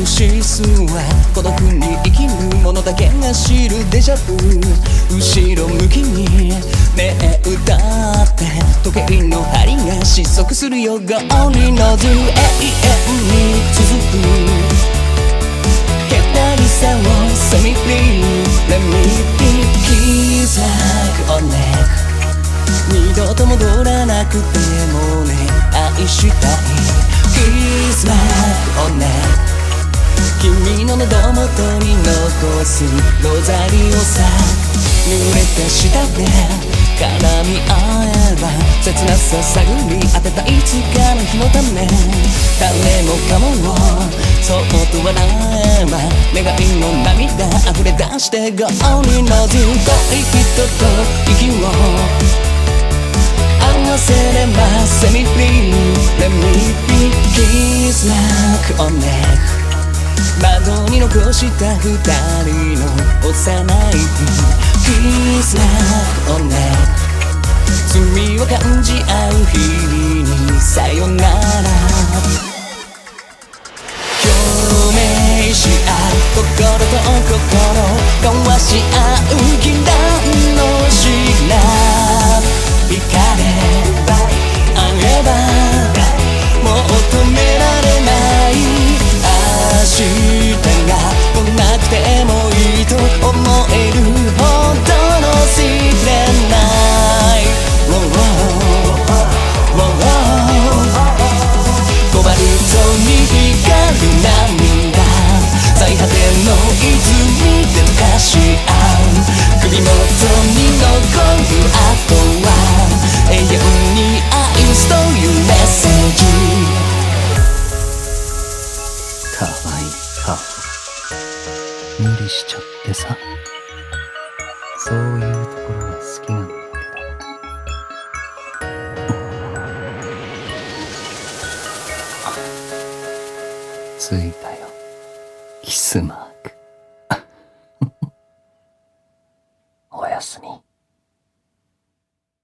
クシスは孤独に生きる者だけが知るデジャブ。後ろ向きにねえ歌って時計の針が失速するよ。ゴーに乗ず永遠に続くけたりさをセミフリー Let me be kiss like a neck。 二度と戻らなくてもね愛したい Kiss like a neck。 君の喉元に残すロザリオさ。濡れた舌で絡み合えば切なさ探り当てたいつかの日のため。誰もかもをそっと笑えば願いの涙溢れ出してゴーに乗ず恋人と息を合わせればセミフリー Let me be kiss like a neck。窓に残した二人の幼いKiss like a neck。 罪を感じ合う日々にさよなら。共鳴し合う心と心交わし合う禁断のシグナル。惹かれ合えばもう止められない明日が来なくてもいいと思えるほどのSecret Night。コバルトに光る涙最果ての泉で溶かし合う首元に残る後は永遠に愛すというメッセージ。 かわいい顔無理しちゃってさ。そういうところが好きなんだけど。着いたよキスマン。